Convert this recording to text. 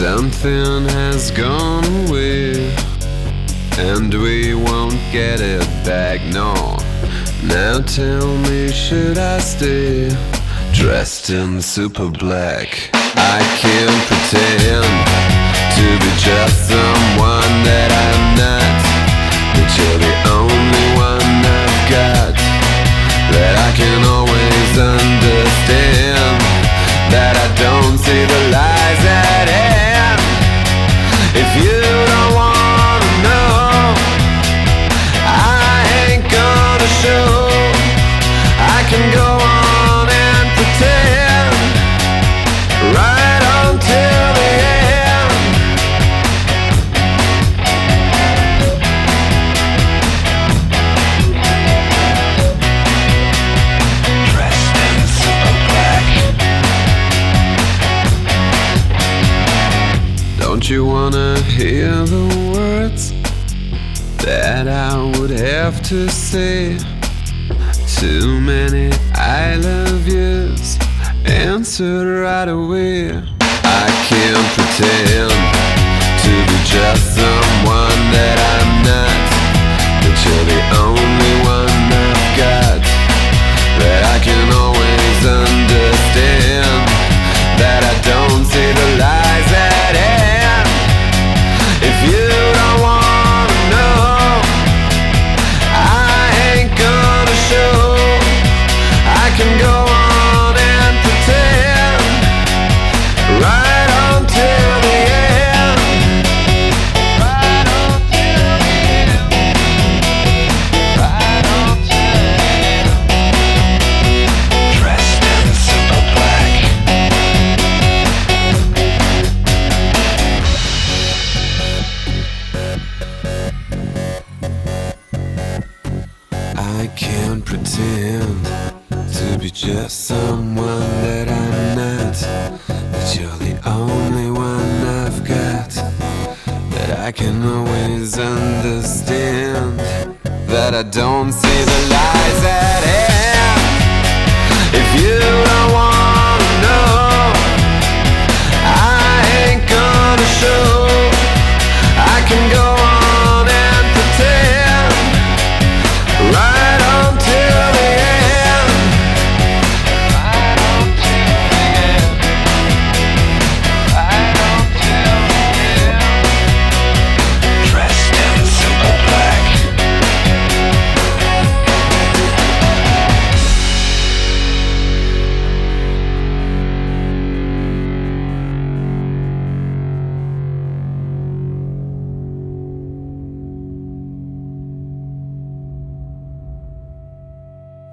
Something has gone away, and we won't get it back, no. Now tell me, should I stay dressed in super black? I can't pretend to be just someone that I'm not, but you're the only one I've got that I can always understand, that I don't see the lies at hand. If you don't wanna know, I ain't gonna show. I can go on and pretend right until the end. Dressed in super black. Don't you wanna hear the words that I would have to say? Too many I love yous answered right away. I can't pretend to be just someone that I'm not, but you're the only one I've got that I can always understand, that I don't see the lies at hand. If you don't wanna know, I ain't gonna show. I can go on and pretend right until the end. Right until the end. Right until the end. Dressed in super black. I can't pretend to be just someone that I'm not, but you're the only one I've got that I can always understand, that I don't see the lies at hand. If you don't want